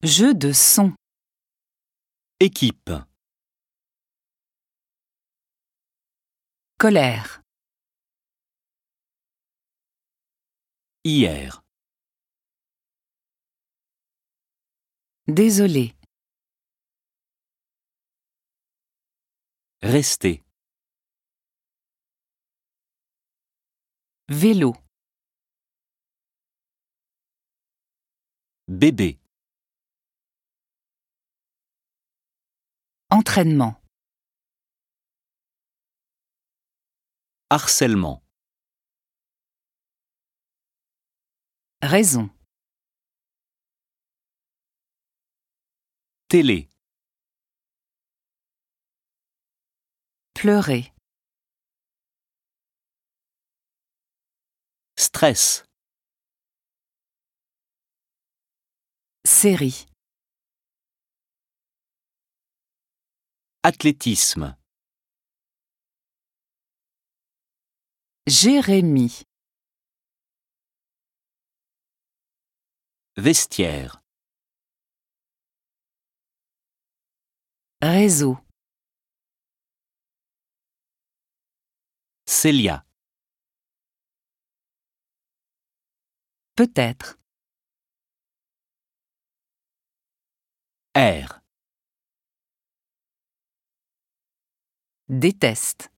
Jeu de son. Équipe, Colère. hier, Désolé. rester, Vélo. bébé, Entraînement. harcèlement, Raison. télé, Pleurer. stress, Série. athlétisme, Jérémie. vestiaire, Réseau. Célia, Peut-être. air. Déteste.